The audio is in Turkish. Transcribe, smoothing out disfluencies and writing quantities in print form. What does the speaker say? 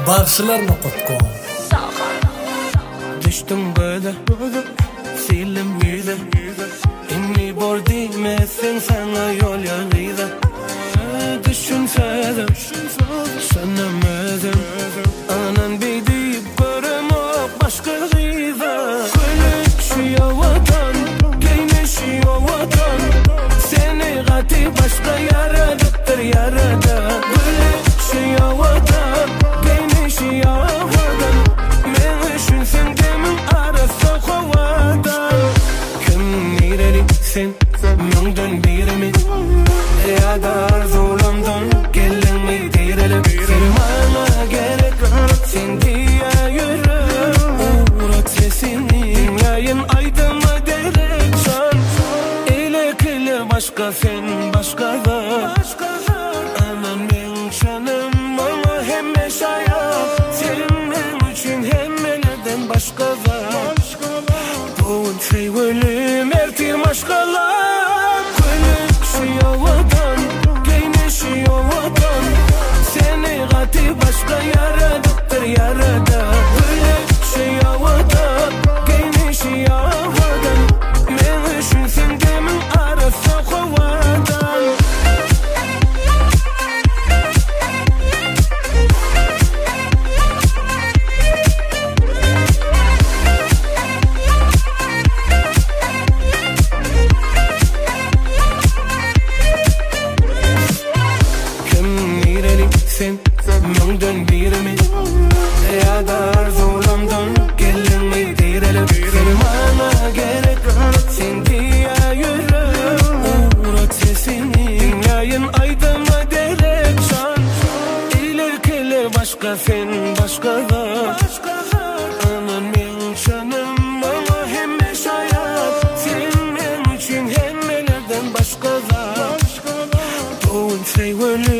Barşılarını kutku Düştüm böyle Silim yüze İnni bor değmesin sana yol yarıyla Düşünseydim Sanamadım Anan bir deyip göremok başka gıyda Gülüşüyor vatan Giymişiyor vatan Seni gati başka yaradıktır yarada Gülüşüyor vatan Giymişiyor vatan Men düşünsün demin arası kovadan Kim nereli sen Müngdün birimi Ya da arzulamdan Gelin mi direlim Sen bana gerek Sen diye yürü Uğrat sesini Dinleyin aydıma derek can Elekler başka sen başka da Anan ben canım ama hem yaşayam Senin için hem nelerden başka da Doğun şey ölüm ertim aşkalar Gülüşüyor vatan Giymişiyor vatan Seni gati başka yaradıktır yarada Gülüşüyor vatan Giymişiyor vatan Men düşünsün demin arası kovadan Sen müngdün birimi Ya da arzulamdan Gelin mi direlim Seni bana gerek Sen diye yürü Uğrat sesini Dinleyin aydıma derek can İlerkeler başka sen başka da Anan ben canım ama hem yaşayat Senin için hem nelerden başka da Doğun şey ölü